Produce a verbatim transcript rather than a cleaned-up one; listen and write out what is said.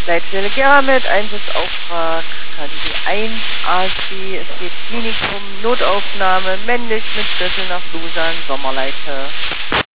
Leitstelle Germet, Einsatzauftrag K D W eins A C, es geht Klinikum, Notaufnahme, männlich mit Schlüssel nach Lusan, Sommerleite.